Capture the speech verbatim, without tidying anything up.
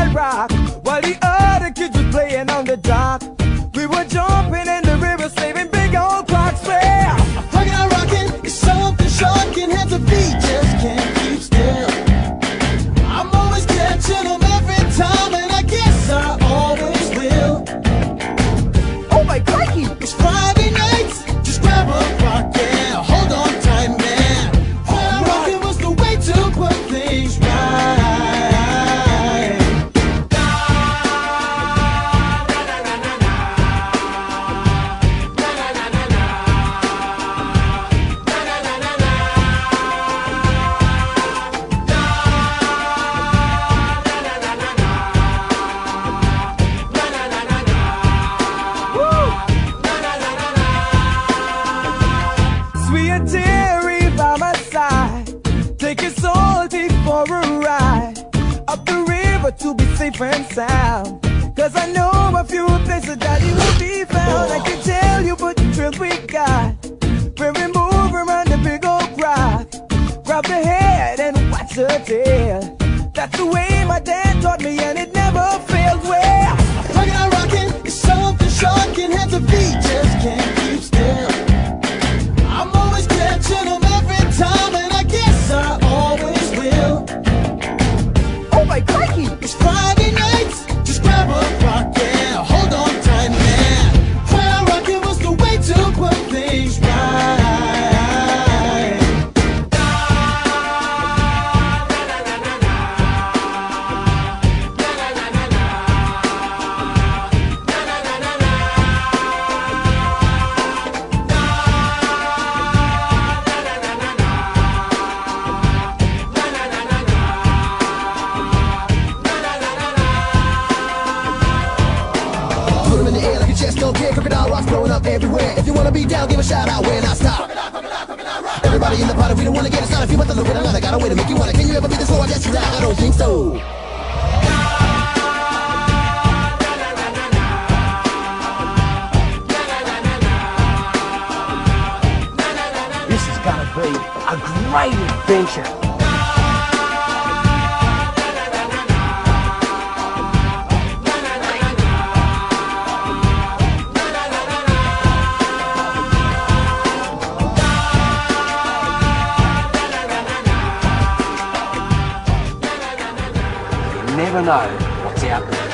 wild rock, while the other kids were playing on the dock. We were jumping in the river, saving big old crocs. Well, Rockin' and rockin' is something shocking. Hands and feet just can't keep still. I'm always catching them every time, and I guess I always will. oh my crikey! It's Friday nights, just grab a rock, yeah. Hold on tight, man. Well, rockin' was the way to put things right. Sweet Terry by my side, taking salty for a ride up the river to be safe and sound. Cause I know a few places that you will be found. I can tell you what thrills we got when we move around the big old rock. Grab the head and watch the tail. That's the way my dad taught me, and it never failed. Well, Rockin' and rockin' is something shocking. Hands and feet just can't keep still. I'm always catching them every time, and I guess I always will. oh my crikey! It's Friday nights, just grab a rock, yeah. Hold on tight, man. Well, rockin' was the way to put things right. Put 'em in the air like a chest, don't care. Crocodile rocks blowing up everywhere. If you wanna be down, give a shout out when I stop. Everybody in the party, we don't wanna get it started. If you want to look at another, got a way to make you wanna. Can you ever be this low? I guess you like, I don't think so. This is gonna be a great adventure. You never know what's out there.